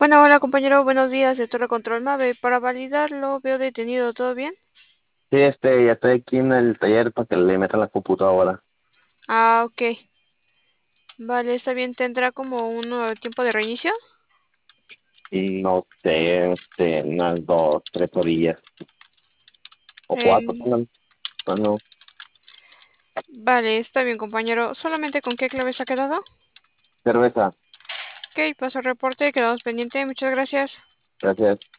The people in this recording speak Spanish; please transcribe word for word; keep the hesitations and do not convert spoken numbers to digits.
Bueno, hola compañero, buenos días de Torre Control Mave. Para validarlo, veo detenido, ¿todo bien? Sí, este, ya estoy aquí en el taller para que le metan la computadora. Ah, ok. Vale, está bien. ¿Tendrá como un nuevo tiempo de reinicio? Y no sé, este, unas dos, tres orillas. O cuatro, Eh, pongan. No, no. vale, está bien compañero. ¿Solamente con qué clave se ha quedado? Cerveza, Ok, paso el reporte, quedamos pendiente. Muchas gracias. gracias.